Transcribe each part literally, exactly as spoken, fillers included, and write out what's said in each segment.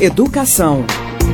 Educação.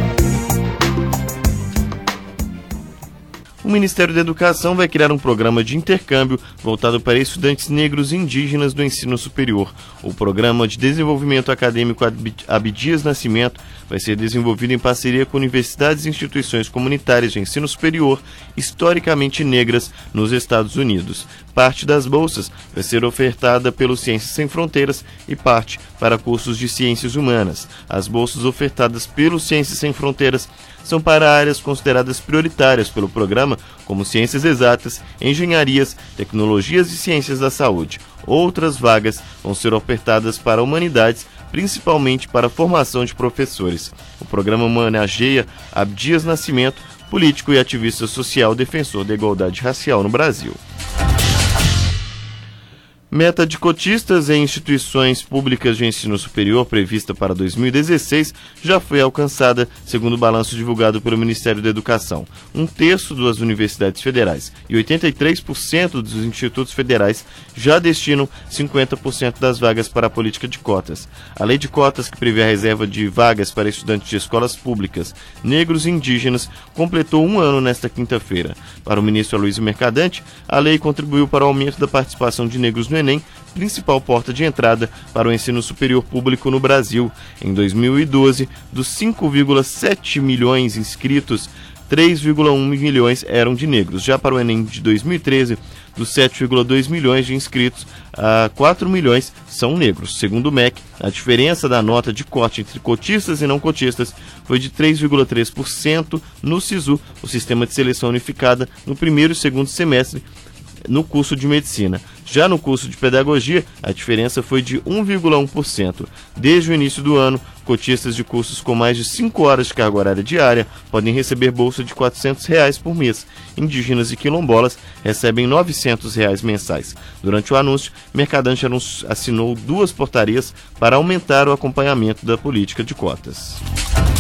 O Ministério da Educação vai criar um programa de intercâmbio voltado para estudantes negros e indígenas do ensino superior. O Programa de Desenvolvimento Acadêmico Abdias Nascimento vai ser desenvolvido em parceria com universidades e instituições comunitárias de ensino superior historicamente negras nos Estados Unidos. Parte das bolsas vai ser ofertada pelo Ciências Sem Fronteiras e parte para cursos de ciências humanas. As bolsas ofertadas pelo Ciências Sem Fronteiras são para áreas consideradas prioritárias pelo programa, como ciências exatas, engenharias, tecnologias e ciências da saúde. Outras vagas vão ser ofertadas para humanidades, principalmente para a formação de professores. O programa homenageia Abdias Nascimento, político e ativista social defensor da igualdade racial no Brasil. Meta de cotistas em instituições públicas de ensino superior prevista para dois mil e dezesseis já foi alcançada, segundo o balanço divulgado pelo Ministério da Educação. Um terço das universidades federais e oitenta e três por cento dos institutos federais já destinam cinquenta por cento das vagas para a política de cotas. A lei de cotas, que prevê a reserva de vagas para estudantes de escolas públicas negros e indígenas, completou um ano nesta quinta-feira. Para o ministro Aloysio Mercadante, a lei contribuiu para o aumento da participação de negros no Enem, principal porta de entrada para o ensino superior público no Brasil. Em dois mil e doze, dos cinco vírgula sete milhões inscritos, três vírgula um milhões eram de negros. Já para o Enem de dois mil e treze, dos sete vírgula dois milhões de inscritos, quatro milhões são negros. Segundo o M E C, a diferença da nota de corte entre cotistas e não cotistas foi de três vírgula três por cento no SISU, o Sistema de Seleção Unificada, no primeiro e segundo semestre, no curso de medicina. Já no curso de pedagogia, a diferença foi de um vírgula um por cento. Desde o início do ano, cotistas de cursos com mais de cinco horas de carga horária diária podem receber bolsa de quatrocentos reais por mês. Indígenas e quilombolas recebem novecentos reais mensais. Durante o anúncio, Mercadante assinou duas portarias para aumentar o acompanhamento da política de cotas.